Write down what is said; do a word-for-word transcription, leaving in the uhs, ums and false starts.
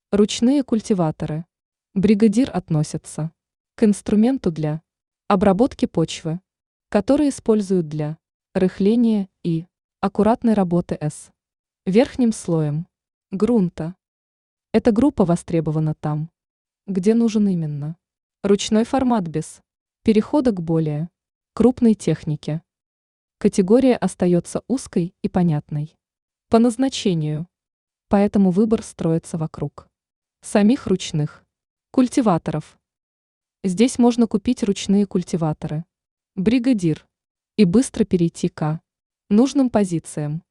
Ручные культиваторы. Бригадир относятся к инструменту для обработки почвы, который используют для рыхления и аккуратной работы с верхним слоем грунта. Эта группа востребована там, где нужен именно ручной формат без перехода к более крупной технике. Категория остается узкой и понятной по назначению, поэтому выбор строится вокруг самих ручных культиваторов. Здесь можно купить ручные культиваторы «Бригадир» и быстро перейти к нужным позициям.